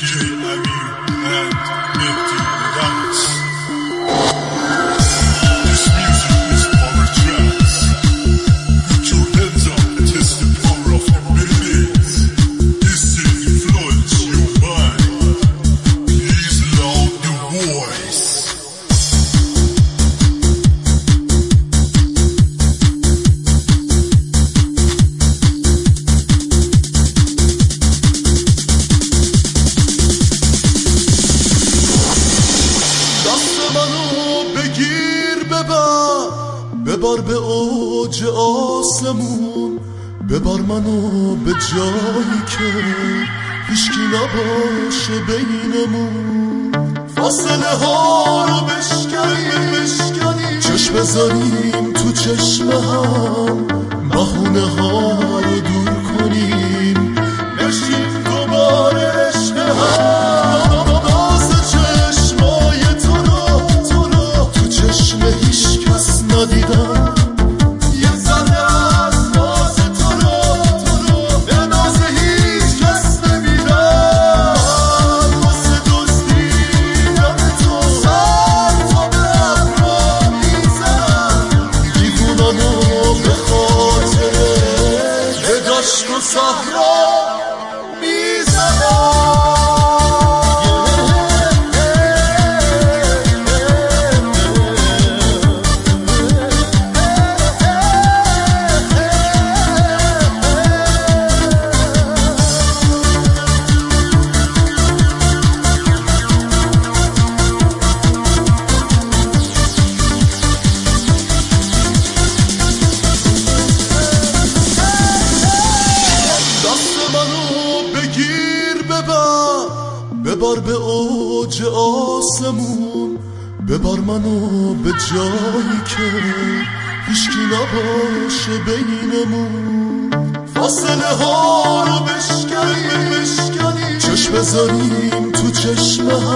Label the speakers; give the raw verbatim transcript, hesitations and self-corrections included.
Speaker 1: ببار به اوج آسمون، ببار منو به جایی که هیچکی نباشه بینمون. فاصله ها رو بشکنیم بشکنیم، چشم بذاریم تو چشم هم، بهونه ها رو دور کنیم، نشیم دوباره عشق هم. ناز چشمای تو رو تو رو تو چشم هیچ کس ندیدم. یه ذره از ناز تو رو تو رو به ناز هیچ کس نمیرم. واسه دزدیدن تو سر تا به ابرا میزنم، دیوونمو به خاطر به دشت و صحرا میزنم. ببار به اوج آسمون، ببار منو به جایی که هیچکی نباشه بینمون. فاصله ها رو بشکنیم بشکنیم، چشم بذاریم تو چشم